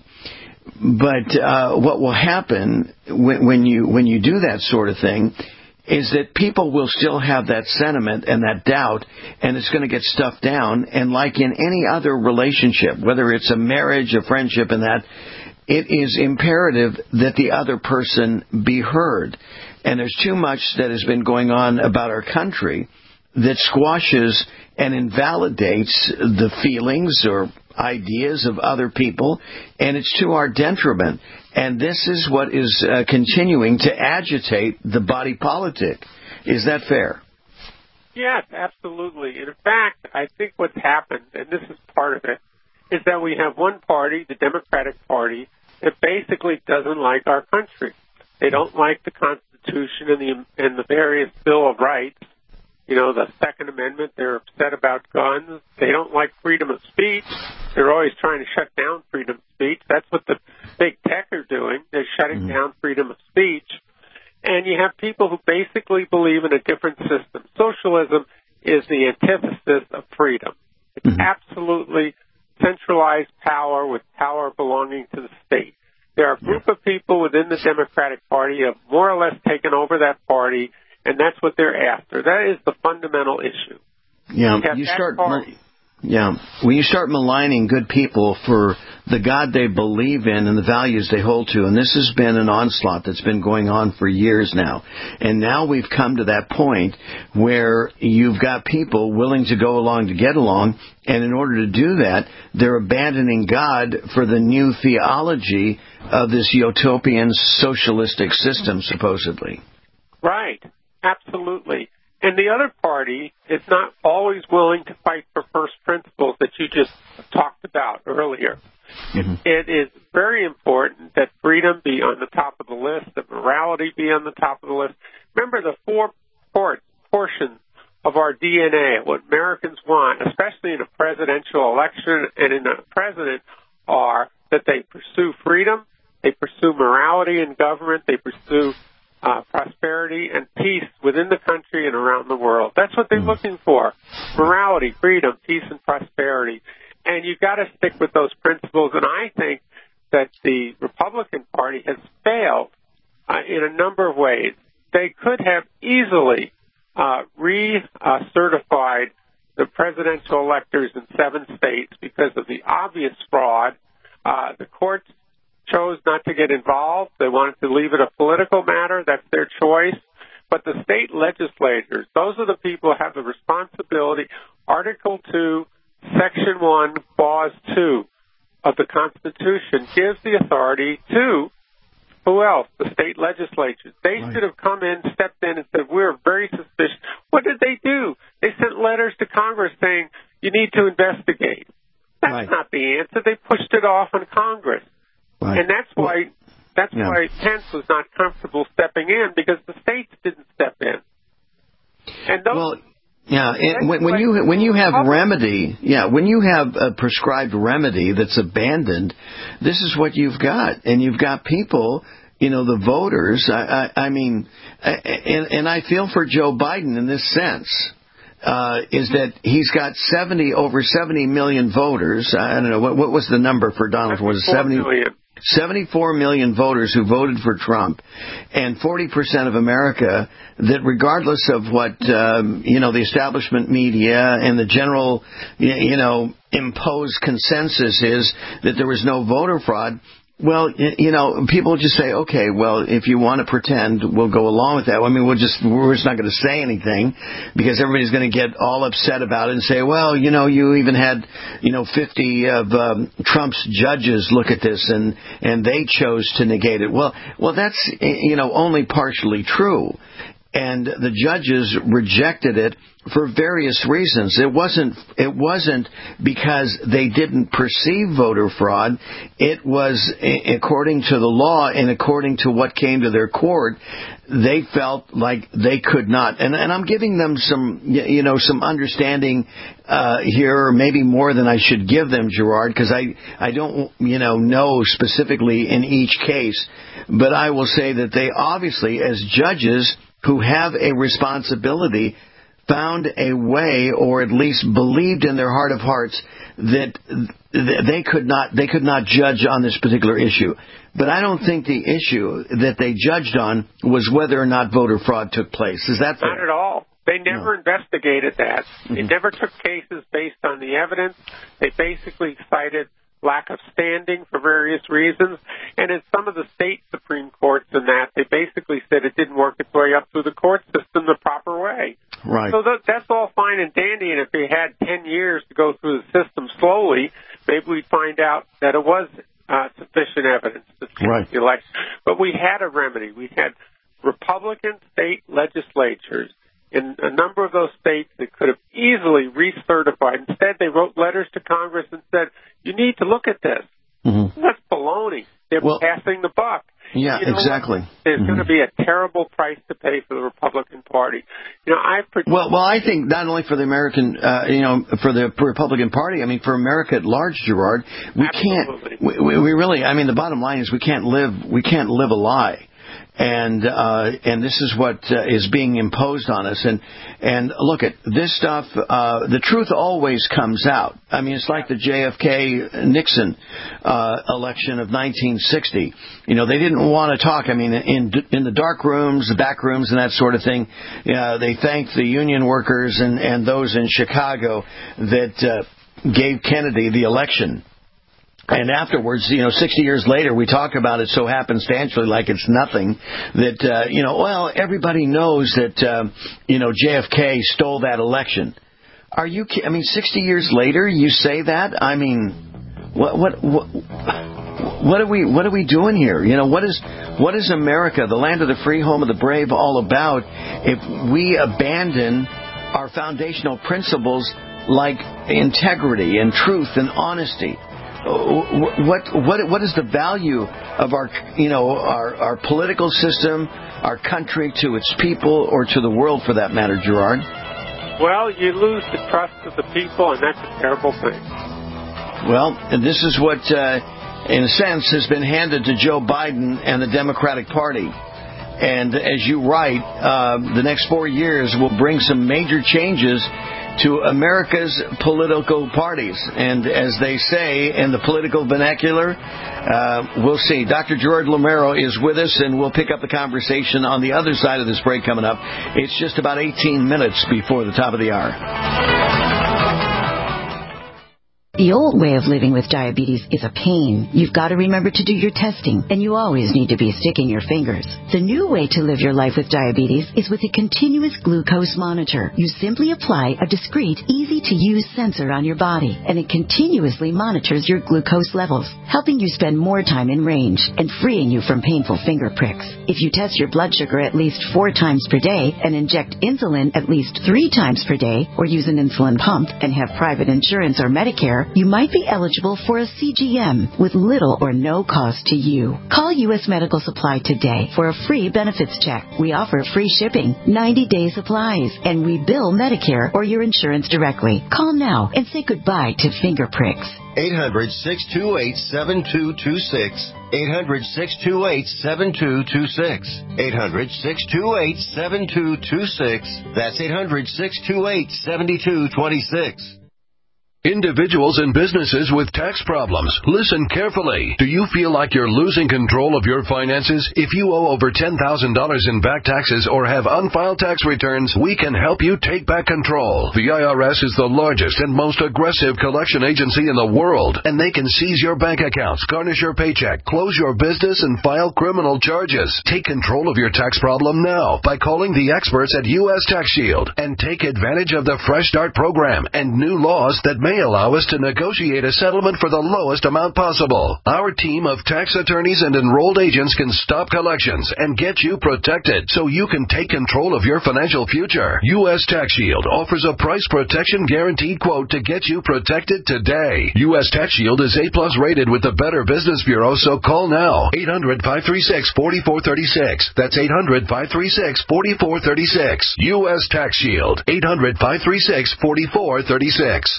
But uh, what will happen when, when you when you do that sort of thing is that people will still have that sentiment and that doubt, and it's going to get stuffed down. And like in any other relationship, whether it's a marriage, a friendship, and that, it is imperative that the other person be heard. And there's too much that has been going on about our country that squashes and invalidates the feelings or ideas of other people, and it's to our detriment. And this is what is uh, continuing to agitate the body politic. Is that fair? Yes, absolutely. In fact, I think what's happened, and this is part of it, is that we have one party, the Democratic Party, that basically doesn't like our country. They don't like the Constitution and the, and the various Bill of Rights. You know, the Second Amendment, they're upset about guns. They don't like freedom of speech. They're always trying to shut down freedom of speech. That's what the big tech are doing. They're shutting mm-hmm. down freedom of speech. And you have people who basically believe in a different system. Socialism is the antithesis of freedom. It's mm-hmm. absolutely centralized power with power belonging to the state. There are a group of people within the Democratic Party who have more or less taken over that party, and that's what they're after. That is the fundamental issue. Yeah, you start. Yeah, when you start maligning good people for the God they believe in and the values they hold to, and this has been an onslaught that's been going on for years now, and now we've come to that point where you've got people willing to go along to get along, and in order to do that, they're abandoning God for the new theology of this utopian socialistic system, supposedly. Right. Absolutely. And the other party is not always willing to fight for first principles that you just talked about earlier. Mm-hmm. It is very important that freedom be on the top of the list, that morality be on the top of the list. Remember the four port, portions of our D N A, what Americans want, especially in a presidential election and in a president, are that they pursue freedom, they pursue morality in government, they pursue Uh, prosperity and peace within the country and around the world. That's what they're looking for. Morality, freedom, peace, and prosperity. And you've got to stick with those principles. And I think that the Republican Party has failed uh, in a number of ways. They could have easily uh, re-certified the presidential electors in seven states because of the obvious fraud. Uh, the courts chose not to get involved. They wanted to leave it a political matter. That's their choice. But the state legislators, those are the people who have the responsibility. Article two, Section one, Clause two of the Constitution gives the authority to, who else? The state legislatures. They right. should have come in, stepped in, and said, we're very suspicious. What did they do? They sent letters to Congress saying, you need to investigate. That's right. not the answer. They pushed it off on Congress. Right. And that's why that's yeah. why Pence was not comfortable stepping in, because the states didn't step in. And those, well, yeah, and when, when you when you have remedy, yeah, when you have a prescribed remedy that's abandoned, this is what you've got, and you've got people, you know, the voters. I, I, I mean, and, and I feel for Joe Biden in this sense. Uh, is that he's got seventy over seventy million voters. I don't know what what was the number for Donald Trump? Was it seventy? Million. seventy-four million voters who voted for Trump, and forty percent of America that, regardless of what um, you know, the establishment media and the general you know imposed consensus is that there was no voter fraud. Well, you know, people just say, okay, well, if you want to pretend, we'll go along with that. I mean, we'll just, we're just not going to say anything because everybody's going to get all upset about it and say, well, you know, you even had, you know, fifty of um, Trump's judges look at this and, and they chose to negate it. Well, well, that's, you know, only partially true. and the judges rejected it for various reasons. It wasn't it wasn't because they didn't perceive voter fraud. It was, according to the law and according to what came to their court, they felt like they could not. And, and I'm giving them some, you know, some understanding uh, here, or maybe more than I should give them, Gerard, because I, I don't, you know, know specifically in each case. But I will say that they obviously, as judges who have a responsibility, found a way, or at least believed in their heart of hearts, that they could not they could not judge on this particular issue. But I don't think the issue that they judged on was whether or not voter fraud took place. Is that fair? Not at all. They never no. investigated that. Mm-hmm. They never took cases based on the evidence. They basically cited lack of standing for various reasons. And in some of the state Supreme Courts and that, they basically said it didn't work its way up through the court system the proper way. Right. So that, that's all fine and dandy, and if they had ten years to go through the system slowly, maybe we'd find out that it was uh, sufficient evidence to change right. the election. But we had a remedy. We had Republican state legislatures in a number of those states that could have easily recertified. Instead, they wrote letters to Congress and said, you need to look at this. Mm-hmm. That's baloney. They're well, passing the buck. Yeah, you know exactly. What? There's mm-hmm. going to be a terrible price to pay for the Republican Party. You know, I pre- well, well, I think not only for the American, uh, you know, for the Republican Party. I mean, for America at large, Gerard, we Absolutely. can't. We, we really. I mean, the bottom line is we can't live. We can't live a lie. And uh, and this is what uh, is being imposed on us. And and look at this stuff. Uh, the truth always comes out. I mean, it's like the J F K Nixon uh, election of nineteen sixty. You know, they didn't want to talk. I mean, in in the dark rooms, the back rooms, and that sort of thing. Uh, they thanked the union workers and and those in Chicago that uh, gave Kennedy the election. And afterwards, you know, sixty years later, we talk about it so happenstantially like it's nothing that, uh, you know, well, everybody knows that, uh, you know, J F K stole that election. Are you, I mean, sixty years later, you say that? I mean, what, what, what, what are we, what are we doing here? You know, what is, what is America, the land of the free, home of the brave, all about if we abandon our foundational principles like integrity and truth and honesty? What what what is the value of our you know our our political system, our country, to its people, or to the world for that matter, Gerard? Well, you lose the trust of the people, and that's a terrible thing. Well, and this is what, uh, in a sense, has been handed to Joe Biden and the Democratic Party. And as you write, uh, the next four years will bring some major changes to America's political parties. And as they say in the political vernacular, uh, we'll see. Doctor Gerard Lameiro is with us, and we'll pick up the conversation on the other side of this break coming up. It's just about eighteen minutes before the top of the hour. The old way of living with diabetes is a pain. You've got to remember to do your testing, and you always need to be sticking your fingers. The new way to live your life with diabetes is with a continuous glucose monitor. You simply apply a discreet, easy-to-use sensor on your body, and it continuously monitors your glucose levels, helping you spend more time in range and freeing you from painful finger pricks. If you test your blood sugar at least four times per day and inject insulin at least three times per day, or use an insulin pump and have private insurance or Medicare, you might be eligible for a C G M with little or no cost to you. Call U S Medical Supply today for a free benefits check. We offer free shipping, ninety-day supplies, and we bill Medicare or your insurance directly. Call now and say goodbye to finger pricks. eight hundred, six two eight, seven two two six. eight hundred, six two eight, seven two two six. eight hundred, six two eight, seven two two six. That's eight hundred, six two eight, seven two two six. Individuals and businesses with tax problems, listen carefully. Do you feel like you're losing control of your finances? If you owe over ten thousand dollars in back taxes or have unfiled tax returns, we can help you take back control. The I R S is the largest and most aggressive collection agency in the world, and they can seize your bank accounts, garnish your paycheck, close your business, and file criminal charges. Take control of your tax problem now by calling the experts at U S Tax Shield and take advantage of the Fresh Start program and new laws that make may allow us to negotiate a settlement for the lowest amount possible. Our team of tax attorneys and enrolled agents can stop collections and get you protected so you can take control of your financial future. U S Tax Shield offers a price protection guaranteed quote to get you protected today. U S Tax Shield is A plus rated with the Better Business Bureau, so call now. eight hundred, five three six, four four three six. That's eight hundred, five three six, four four three six. U S Tax Shield. eight hundred, five three six, four four three six.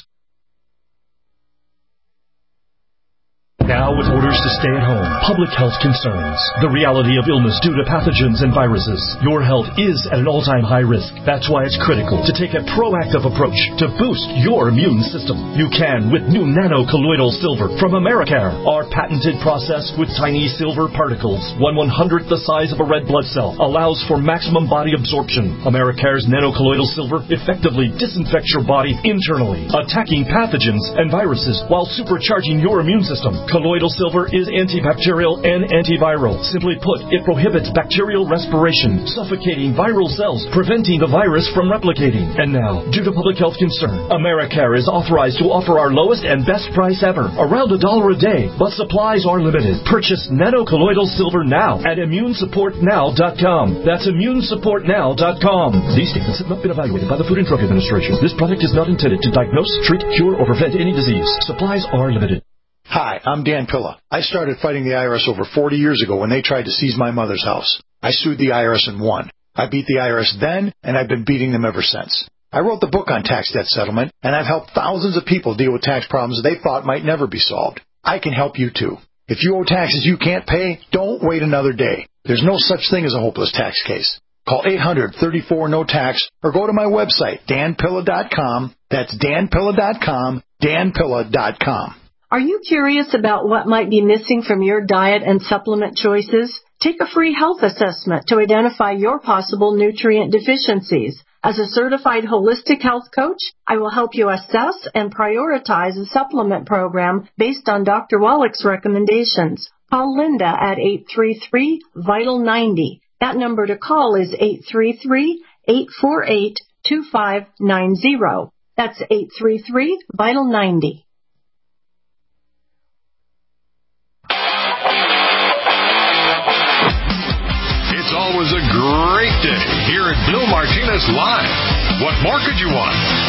Now with orders to stay at home, public health concerns, the reality of illness due to pathogens and viruses, your health is at an all-time high risk. That's why it's critical to take a proactive approach to boost your immune system. You can with new nano-colloidal silver from Americare. Our patented process with tiny silver particles, one one-hundredth the size of a red blood cell, allows for maximum body absorption. Americare's nano-colloidal silver effectively disinfects your body internally, attacking pathogens and viruses while supercharging your immune system. Colloidal silver is antibacterial and antiviral. Simply put, it prohibits bacterial respiration, suffocating viral cells, preventing the virus from replicating. And now, due to public health concern, Americare is authorized to offer our lowest and best price ever, around a dollar a day, but supplies are limited. Purchase nano-colloidal silver now at immune support now dot com. That's immune support now dot com. These statements have not been evaluated by the Food and Drug Administration. This product is not intended to diagnose, treat, cure, or prevent any disease. Supplies are limited. Hi, I'm Dan Pilla. I started fighting the I R S over forty years ago when they tried to seize my mother's house. I sued the I R S and won. I beat the I R S then, and I've been beating them ever since. I wrote the book on tax debt settlement, and I've helped thousands of people deal with tax problems they thought might never be solved. I can help you too. If you owe taxes you can't pay, don't wait another day. There's no such thing as a hopeless tax case. Call eight hundred, thirty-four, no tax or go to my website, dan pilla dot com. That's dan pilla dot com, dan pilla dot com. Are you curious about what might be missing from your diet and supplement choices? Take a free health assessment to identify your possible nutrient deficiencies. As a certified holistic health coach, I will help you assess and prioritize a supplement program based on Doctor Wallach's recommendations. Call Linda at eight three three, vital ninety. That number to call is eight three three, eight four eight, two five nine zero. That's eight three three, vital ninety. It's always a great day here at Bill Martinez Live. What more could you want?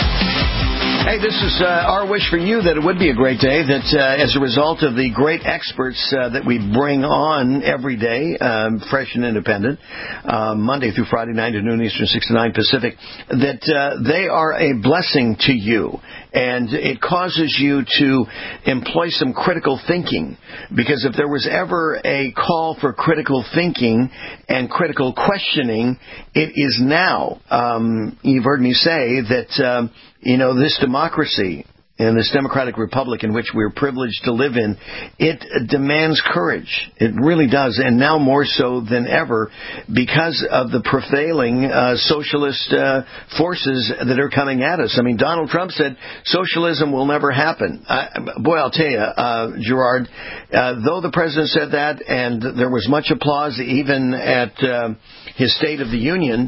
Hey, this is uh, our wish for you that it would be a great day, that uh, as a result of the great experts uh, that we bring on every day, um, fresh and independent, uh, Monday through Friday, nine to noon Eastern, six to nine Pacific, that uh, they are a blessing to you. And it causes you to employ some critical thinking, because if there was ever a call for critical thinking and critical questioning, it is now. Um, you've heard me say that, um, you know, this democracy and this democratic republic in which we're privileged to live in, it demands courage. It really does, and now more so than ever because of the prevailing uh, socialist uh, forces that are coming at us. I mean, Donald Trump said socialism will never happen. I, boy, I'll tell you, uh, Gerard, uh, though the president said that, and there was much applause even at uh, his State of the Union,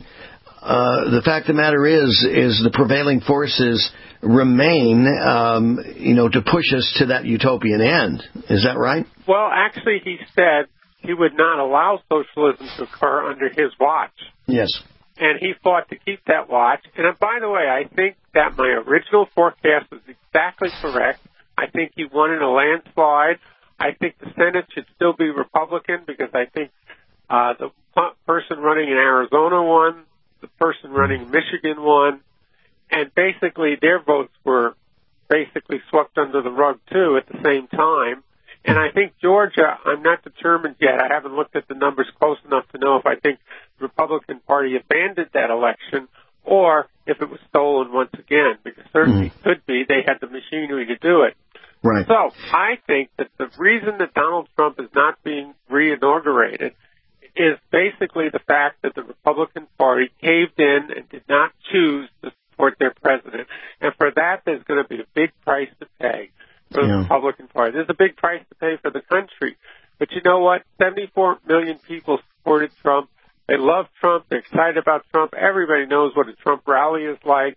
Uh, the fact of the matter is, is the prevailing forces remain, um, you know, to push us to that utopian end. Is that right? Well, actually, he said he would not allow socialism to occur under his watch. Yes. And he fought to keep that watch. And uh, by the way, I think that my original forecast was exactly correct. I think he won in a landslide. I think the Senate should still be Republican because I think uh, the person running in Arizona won. The person running Michigan won, and basically their votes were basically swept under the rug, too, at the same time. And I think Georgia, I'm not determined yet. I haven't looked at the numbers close enough to know if I think the Republican Party abandoned that election or if it was stolen once again, because certainly mm. could be. They had the machinery to do it. Right. So I think that the reason that Donald Trump is not being re-inaugurated is basically the fact that the Republican Party caved in and did not choose to support their president. And for that, there's going to be a big price to pay for the yeah. Republican Party. There's a big price to pay for the country. But you know what? seventy-four million people supported Trump. They love Trump. They're excited about Trump. Everybody knows what a Trump rally is like.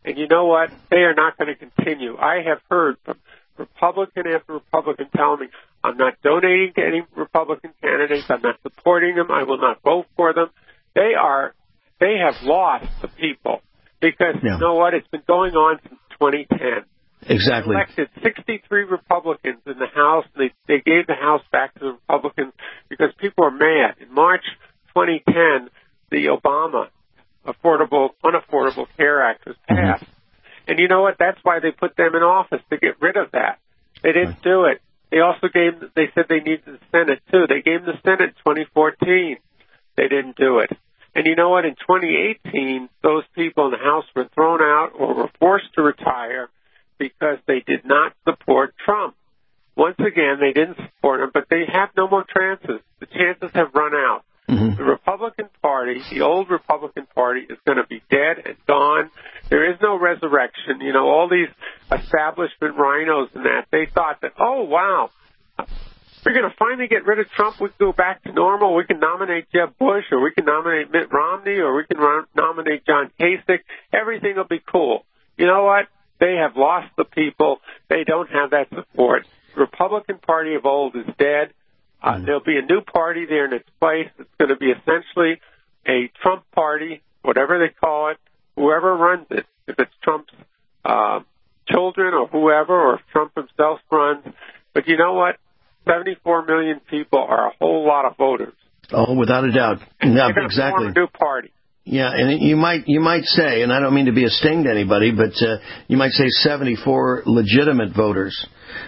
And you know what? They are not going to continue. I have heard from Republican after Republican telling me, I'm not donating to any Republican candidates. I'm not supporting them. I will not vote for them. They are, they have lost the people because yeah. you know what? It's been going on since twenty ten. Exactly. They elected sixty-three Republicans in the House, and they, they gave the House back to the Republicans because people are mad. In March twenty ten, the Obama Affordable Unaffordable Care Act was passed. Mm-hmm. And you know what? That's why they put them in office, to get rid of that. They didn't right. do it. They also gave, they said they needed the Senate, too. They gave them the Senate in twenty fourteen. They didn't do it. And you know what? In twenty eighteen, those people in the House were thrown out or were forced to retire because they did not support Trump. Once again, they didn't support him, but they have no more chances. The chances have run out. Mm-hmm. The Republican Party, the old Republican Party, is going to be dead and gone. There is no resurrection. You know, all these establishment rhinos and that, they thought that, oh, wow, we're going to finally get rid of Trump. We can go back to normal. We can nominate Jeb Bush, or we can nominate Mitt Romney, or we can ron- nominate John Kasich. Everything will be cool. You know what? They have lost the people. They don't have that support. The Republican Party of old is dead. Uh, mm-hmm. There'll be a new party there in its place. It's going to be essentially a Trump party, whatever they call it, whoever runs it. If it's Trump's uh, children or whoever, or if Trump himself runs. But you know what? seventy-four million people are a whole lot of voters. Oh, without a doubt. Yeah, They're exactly. Form a new party. Yeah, and you might you might say, and I don't mean to be a sting to anybody, but uh, you might say seventy-four legitimate voters,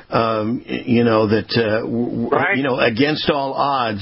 um, you know, that uh, w- right. you know, against all odds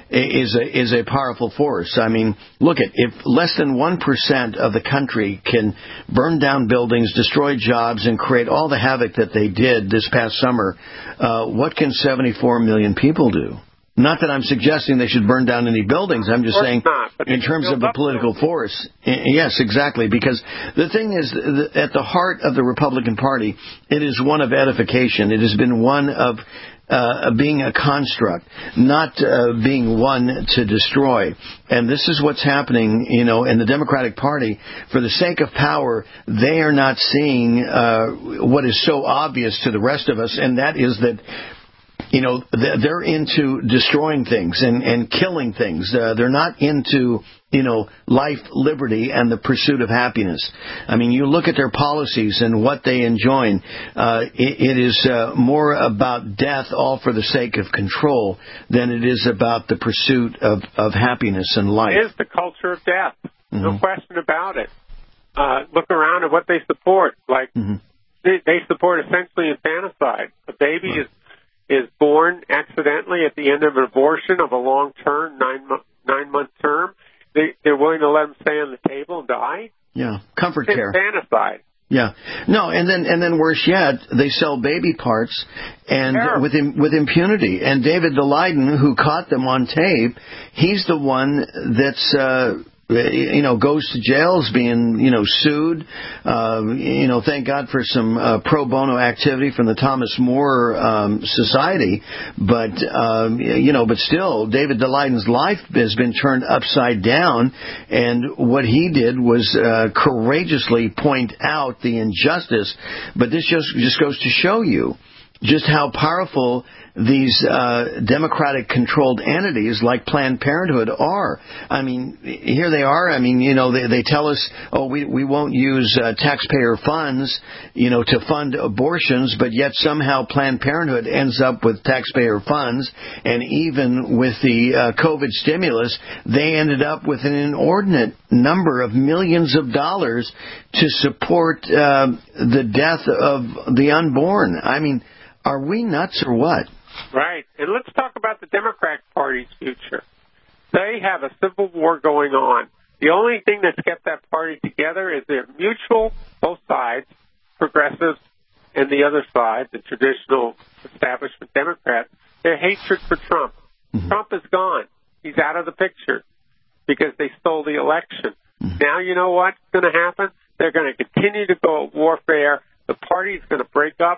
is a is a powerful force. I mean, look at if less than one percent of the country can burn down buildings, destroy jobs, and create all the havoc that they did this past summer, uh, what can seventy-four million people do? Not that I'm suggesting they should burn down any buildings. I'm just saying not, in terms of the political force. Yes, exactly. Because the thing is, at the heart of the Republican Party, it is one of edification. It has been one of uh, being a construct, not uh, being one to destroy. And this is what's happening, you know, in the Democratic Party. For the sake of power, they are not seeing uh, what is so obvious to the rest of us, and that is that You know, they're into destroying things and, and killing things. Uh, they're not into, you know, life, liberty, and the pursuit of happiness. I mean, you look at their policies and what they enjoin. Uh, it, it is uh, more about death, all for the sake of control, than it is about the pursuit of, of happiness and life. It is the culture of death. Mm-hmm. No question about it. Uh, look around at what they support. Like, mm-hmm. they, they support essentially infanticide. A baby right. is... is born accidentally at the end of an abortion of a long-term, nine-month nine month term. They, they're willing to let them stay on the table and die? Yeah, comfort it's care. Infanticide. Yeah, no, and then and then worse yet, they sell baby parts and Terrible. with im, with impunity. And David Daleiden, who caught them on tape, he's the one that's uh, you know goes to jails, being you know sued. Uh, you know, thank God for some uh, pro bono activity from the Thomas More um, Society, but um, you know, but still, David Daleiden's life has been turned upside down, and what he did was uh, courageously point out the injustice. But this just just goes to show you just how powerful these uh, Democratic-controlled entities like Planned Parenthood are. I mean, here they are. I mean, you know, they, they tell us, oh, we, we won't use uh, taxpayer funds, you know, to fund abortions, but yet somehow Planned Parenthood ends up with taxpayer funds, and even with the uh, COVID stimulus, they ended up with an inordinate number of millions of dollars to support uh, the death of the unborn. I mean, are we nuts or what? Right. And let's talk about the Democratic Party's future. They have a civil war going on. The only thing that's kept that party together is their mutual, both sides, progressives and the other side, the traditional establishment Democrats, their hatred for Trump. Mm-hmm. Trump is gone. He's out of the picture because they stole the election. Mm-hmm. Now you know what's going to happen? They're going to continue to go at warfare. The party's going to break up.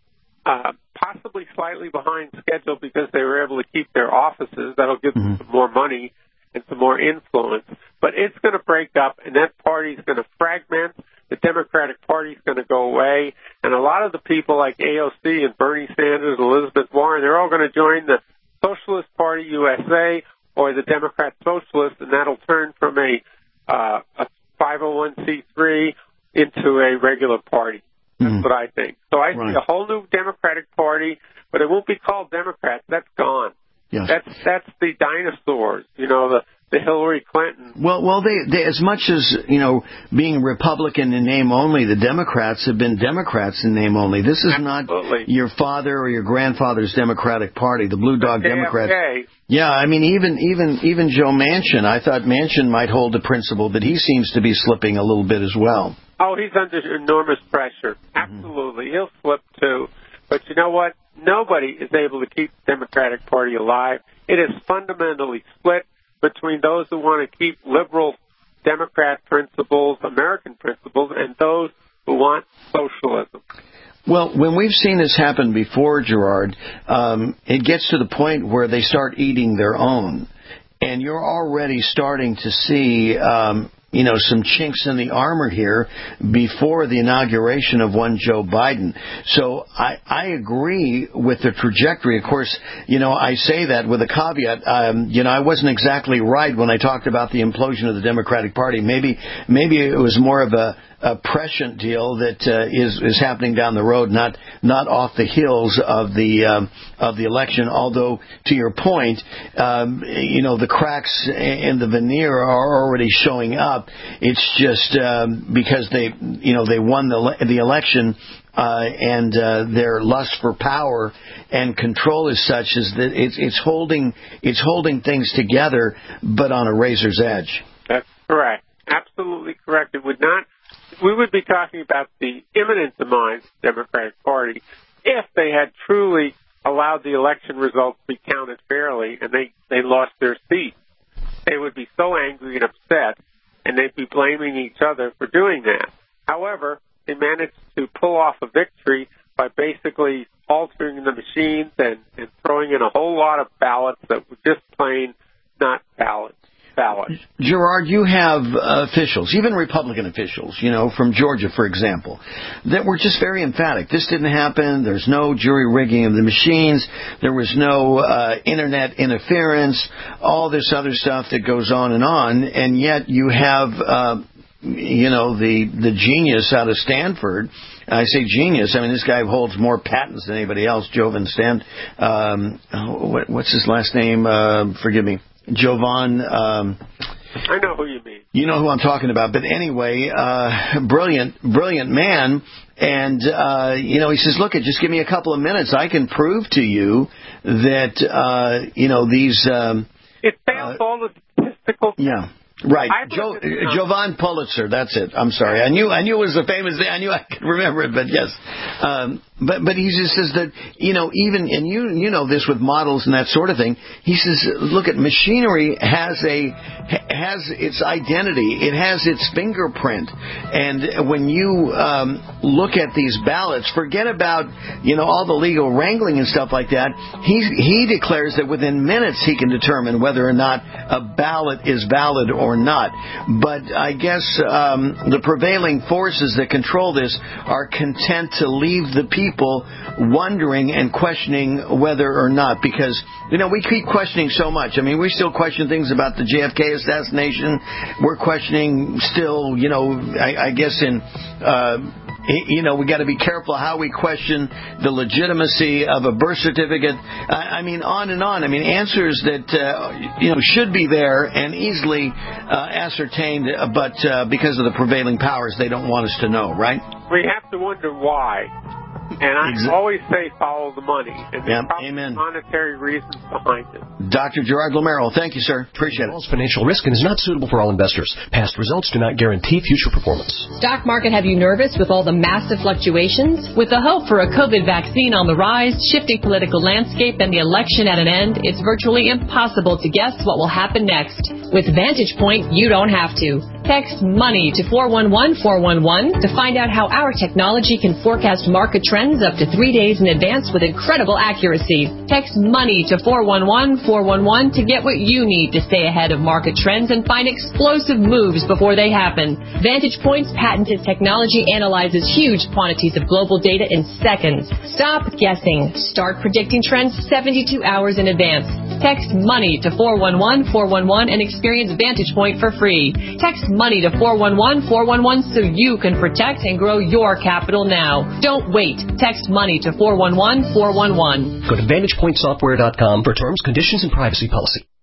Uh, possibly slightly behind schedule because they were able to keep their offices. That'll give them mm-hmm. some more money and some more influence. But it's going to break up, and that party's going to fragment. the Democratic Party is going to go away, and a lot of the people like A O C and Bernie Sanders and Elizabeth Warren, they're all going to join the Socialist Party U S A or the Democrat Socialists, and that'll turn from a, uh, a five oh one c three into a regular party. That's mm. what I think. So I right. see a whole new Democratic Party, but it won't be called Democrats. That's gone. Yes. That's that's the dinosaurs, you know, the the Hillary Clinton. Well, well, they, they as much as, you know, being Republican in name only, the Democrats have been Democrats in name only. This is Absolutely. not your father or your grandfather's Democratic Party, the Blue Dog the Democrats. J F K. Yeah, I mean, even even even Joe Manchin, I thought Manchin might hold the principle, but he seems to be slipping a little bit as well. Oh, he's under enormous pressure. Absolutely. Mm-hmm. He'll slip too. But you know what? Nobody is able to keep the Democratic Party alive. It is fundamentally split between those who want to keep liberal Democrat principles, American principles, and those who want socialism. Well, when we've seen this happen before, Gerard, um, it gets to the point where they start eating their own. And you're already starting to see, um, you know, some chinks in the armor here before the inauguration of one Joe Biden. So I, I agree with the trajectory. Of course, you know, I say that with a caveat. Um, you know, I wasn't exactly right when I talked about the implosion of the Democratic Party. Maybe, maybe it was more of a, a prescient deal that uh, is is happening down the road, not not off the heels of the um, of the election. Although, to your point, um, you know, the cracks in the veneer are already showing up. It's just um, because they, you know, they won the the election, uh, and uh, their lust for power and control is such as that it's it's holding it's holding things together, but on a razor's edge. That's correct. Absolutely correct. It would not. We would be talking about the imminent demise of the Democratic Party if they had truly allowed the election results to be counted fairly and they, they lost their seats. They would be so angry and upset, and they'd be blaming each other for doing that. However, they managed to pull off a victory by basically altering the machines and, and throwing in a whole lot of ballots that were just plain not ballots. Ballot. Gerard, you have uh, officials, even Republican officials, you know, from Georgia, for example, that were just very emphatic. This didn't happen. There's no jury rigging of the machines. There was no uh, internet interference, all this other stuff that goes on and on. And yet you have, uh, you know, the, the genius out of Stanford. I say genius. I mean, this guy holds more patents than anybody else, Jovan Stan. Um, what, what's his last name? Uh, forgive me. Jovan, um, I know who you mean. You know who I'm talking about. But anyway, uh, brilliant, brilliant man. And, uh, you know, he says, look, just give me a couple of minutes. I can prove to you that, uh, you know, these... Um, it fails uh, all the statistical... Yeah. Right, jo- Jovan Pulitzer. That's it. I'm sorry. I knew I knew it was a famous name. I knew I could remember it, but yes. Um, but but he just says that, you know, even and you you know this with models and that sort of thing. He says, look, at machinery has a has its identity. It has its fingerprint. And when you um, look at these ballots, forget about, you know, all the legal wrangling and stuff like that. He he declares that within minutes he can determine whether or not a ballot is valid or. Or not. But I guess um, the prevailing forces that control this are content to leave the people wondering and questioning whether or not, because, you know, we keep questioning so much. I mean, we still question things about the J F K assassination. We're questioning still, you know, I, I guess in... Uh, You know, we got to be careful how we question the legitimacy of a birth certificate. I, I mean, on and on. I mean, answers that, uh, you know, should be there and easily uh, ascertained, but uh, because of the prevailing powers, they don't want us to know, right? We have to wonder why. And I exactly. always say follow the money. And there's yep. probably Amen. monetary reasons behind it. Doctor Gerard Lameiro, thank you, sir. Appreciate it. Financial risk and is not suitable for all investors. Past results do not guarantee future performance. Stock market have you nervous with all the massive fluctuations? With the hope for a COVID vaccine on the rise, shifting political landscape, and the election at an end, it's virtually impossible to guess what will happen next. With Vantage Point, you don't have to. Text MONEY to four one one four one one to find out how our technology can forecast market trends trends up to three days in advance with incredible accuracy. Text MONEY to four one one four one one to get what you need to stay ahead of market trends and find explosive moves before they happen. Vantage Point's patented technology analyzes huge quantities of global data in seconds. Stop guessing. Start predicting trends seventy-two hours in advance. Text MONEY to four one one four one one and experience Vantage Point for free. Text MONEY to four one one four one one so you can protect and grow your capital now. Don't wait. Text MONEY to four one one four one one. Go to vantage point software dot com for terms, conditions, and privacy policy.